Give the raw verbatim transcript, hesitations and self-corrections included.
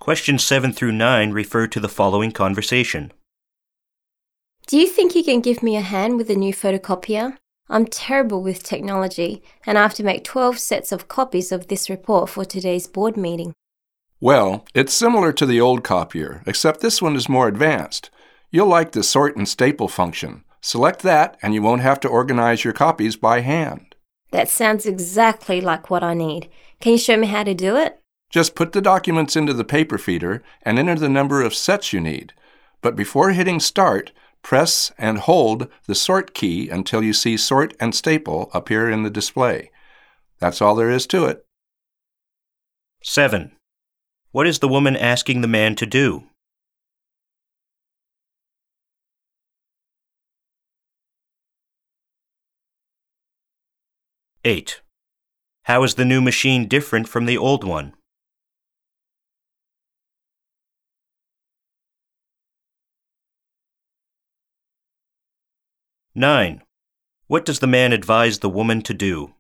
Questions seven through nine refer to the following conversation. Do you think you can give me a hand with the new photocopier? I'm terrible with technology, and I have to make twelve sets of copies of this report for today's board meeting. Well, it's similar to the old copier, except this one is more advanced. You'll like the sort and staple function. Select that, and you won't have to organize your copies by hand. That sounds exactly like what I need. Can you show me how to do it? Just put the documents into the paper feeder and enter the number of sets you need. But before hitting Start, press and hold the Sort key until you see Sort and Staple appear in the display. That's all there is to it. seven. What is the woman asking the man to do? eight. How is the new machine different from the old one? nine. What does the man advise the woman to do?